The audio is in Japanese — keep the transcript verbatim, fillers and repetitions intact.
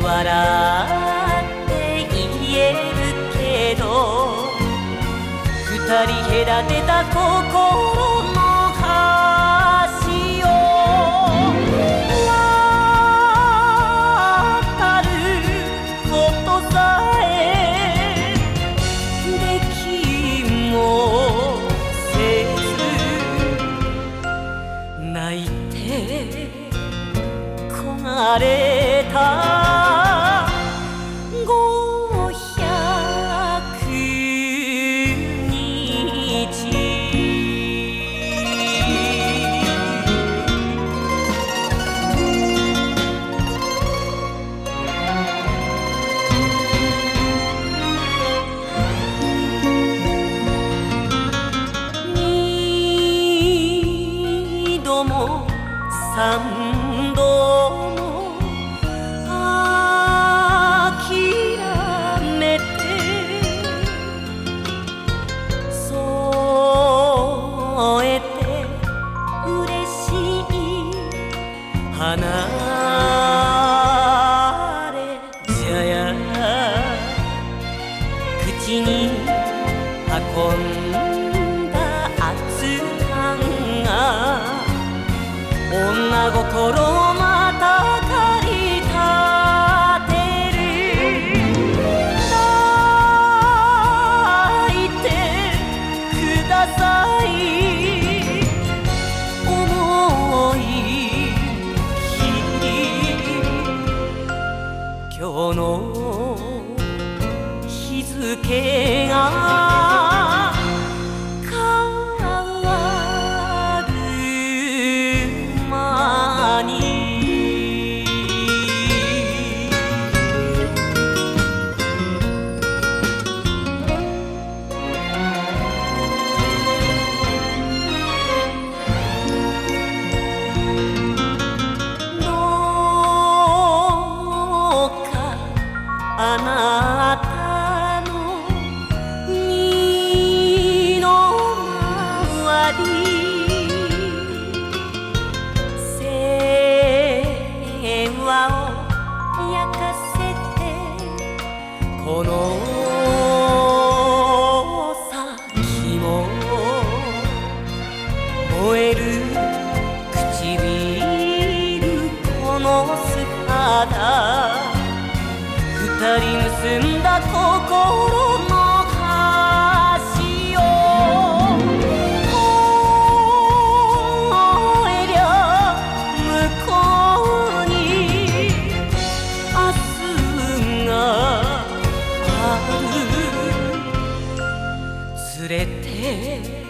笑って言えるけど二人隔てた心の橋を渡ることさえできもせず泣いて焦がれたごひゃくにちにども三度も諦めて添えて嬉しい離れじゃや口に運んだ熱燗が女心をまた駆り立てる抱いてください思い切り今日の日付が変わる間にどうかあなたの身の回り世話を焼かせてこの先も燃える唇この姿二人結んだ心の橋を越えりゃ向こうに明日がある連れて